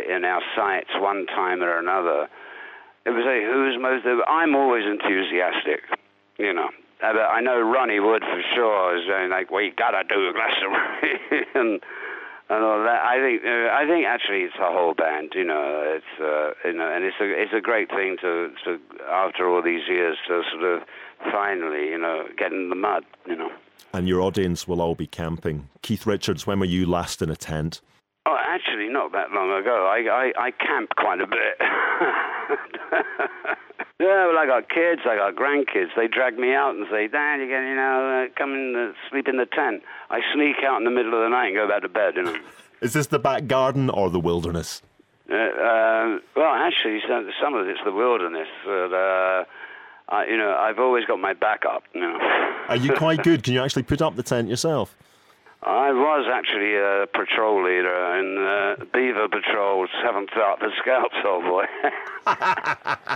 in our sights one time or another, it was like, who's most... I'm always enthusiastic, you know. I know Ronnie Wood for sure is saying, like, well, you gotta do Glastonbury and all that. I think actually it's a whole band, you know. It's and it's a great thing to after all these years to sort of finally, you know, get in the mud, you know. And your audience will all be camping. Keith Richards, when were you last in a tent? Oh, actually, not that long ago. I camp quite a bit. Yeah, well, I got kids, I got grandkids. They drag me out and say, Dad, you can, come and sleep in the tent. I sneak out in the middle of the night and go back to bed, you know. Is this the back garden or the wilderness? Well, actually, some of it's the wilderness. You know, I've always got my backup, you know. Are you quite good? Can you actually put up the tent yourself? I was actually a patrol leader in Beaver Patrol, 7th Arthur Scouts, old boy.